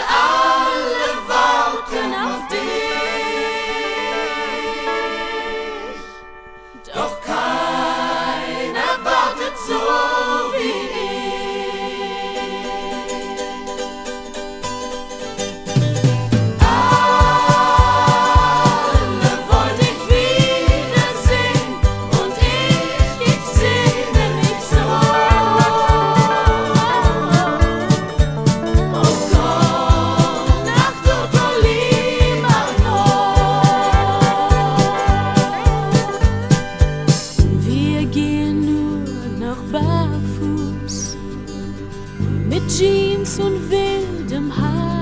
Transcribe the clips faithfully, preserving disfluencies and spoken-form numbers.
alle warten auf dich. Doch keiner wartet so wie ich. Alle wollen dich wiedersehen und ich, ich sehne mich so. Oh komm nach Topolino. Wir gehen nur noch barfuß, mit Jeans und wildem Haar.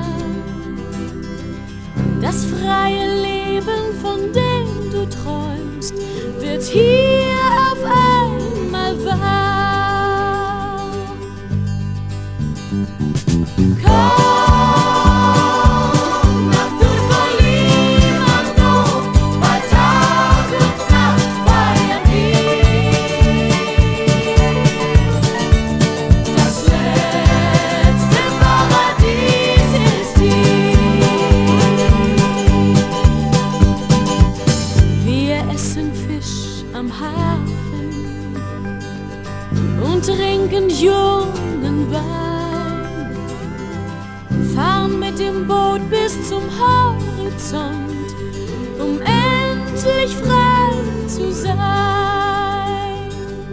Das freie Leben, von dem du träumst, wird hier auf einmal wahr. Komm nach Topolino, bei Tag und Nacht feiern wir. Das letzte Paradies ist hier. Wir essen Fisch am Hafen und trinken jungen Wein, fahren mit dem Boot bis zum Horizont, um endlich frei zu sein.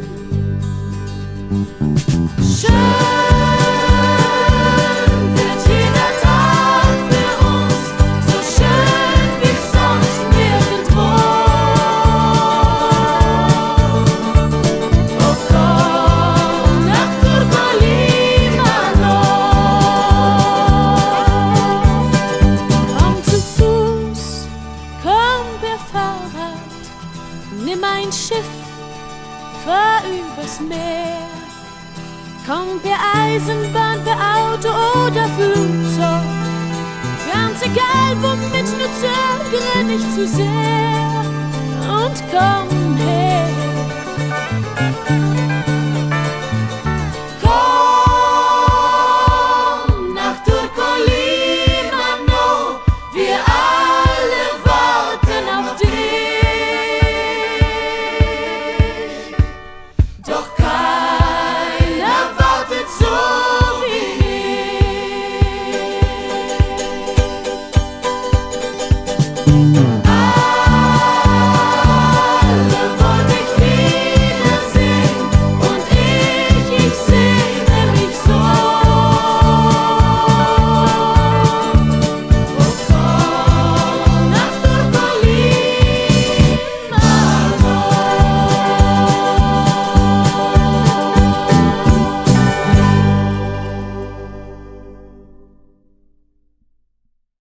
Schön wird jeder Tag für uns, so schön wie sonst nirgendwo. Oh komm nach Topolino. Komm zu Fuß, komm per Fahrrad, nimm ein Schiff, fahr übers Meer. Komm per Eisenbahn, per Auto oder Flugzeug, ganz egal womit, nur zögere nicht zu sehr und komm her.